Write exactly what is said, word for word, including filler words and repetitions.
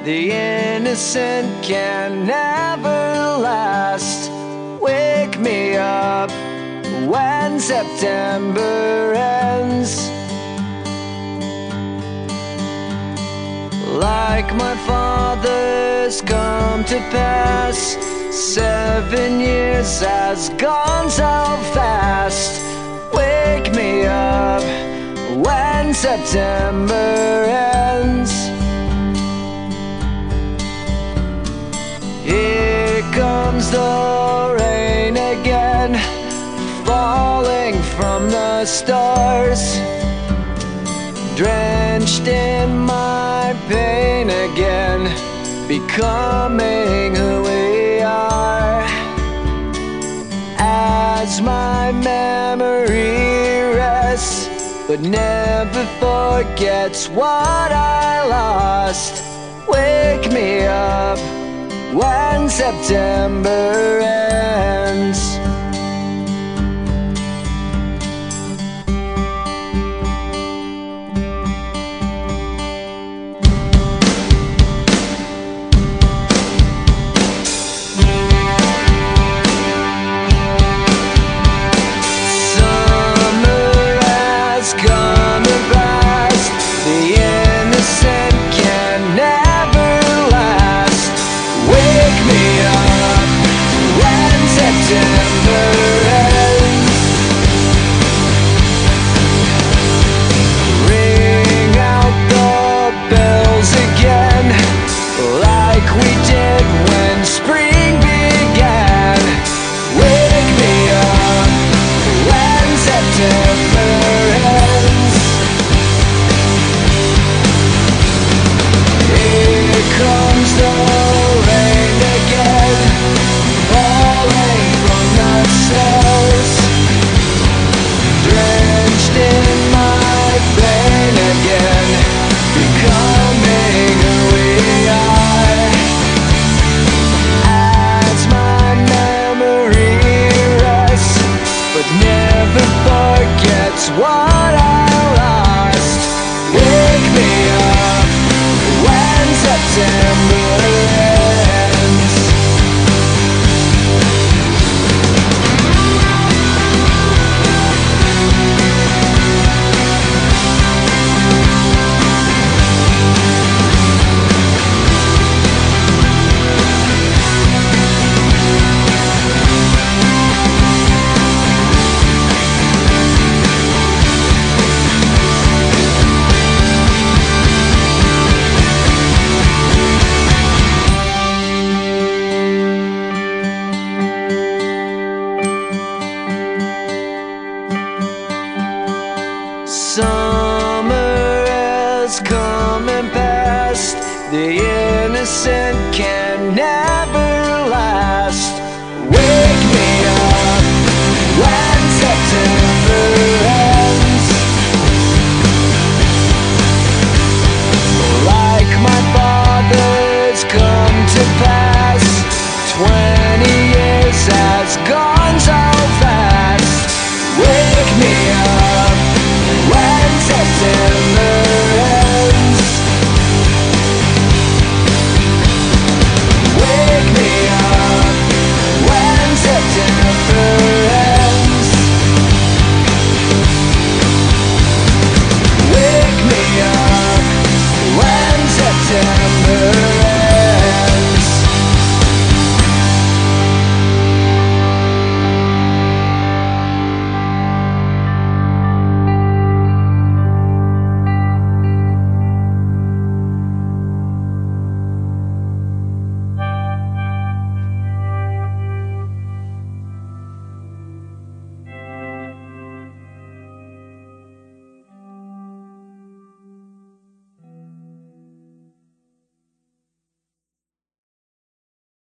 The innocent can never last. Wake me up when September ends. Like my father's come to pass, seven years has gone so fast. Wake me up when September ends. Here comes the rain again, falling from the stars, drenched in my pain again, becoming who we are. As my memory rests, but never forgets what I lost. Wake me up when September ends.